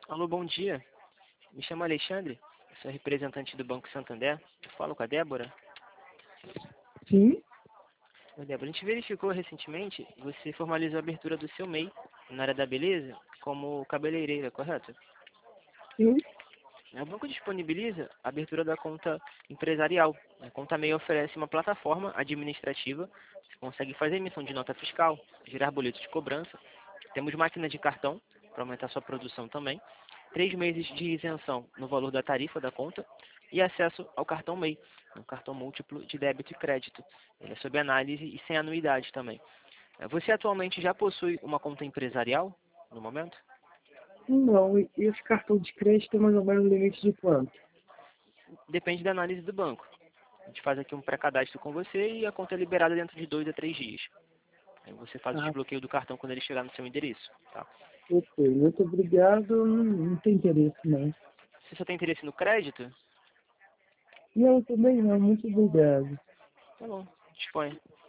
Alô, bom dia. Me chamo Alexandre, eu sou representante do Banco Santander. Eu falo com a Débora. Sim, Oi, Débora, a gente verificou recentemente, você formalizou a abertura do seu MEI na área da beleza como cabeleireira, correto? sim. O banco disponibiliza a abertura da conta empresarial. A conta MEI oferece uma plataforma administrativa. Você consegue fazer emissão de nota fiscal, gerar boletos de cobrança. Temos máquina de cartão para aumentar sua produção também. 3 meses de isenção no valor da tarifa da conta e acesso ao cartão MEI, um cartão múltiplo de débito e crédito. Ele é sob análise e sem anuidade também. Você atualmente já possui uma conta empresarial no momento? Não, e esse cartão de crédito é mais ou menos o limite de quanto? Depende da análise do banco. A gente faz aqui um pré-cadastro com você e a conta é liberada dentro de 2 a 3 dias. Aí você faz o Ah, desbloqueio do cartão quando ele chegar no seu endereço. Tá? ok. Muito obrigado. Não tem interesse, não. Você só tem interesse no crédito? Não, também não. Muito obrigado. Tá bom, disponha.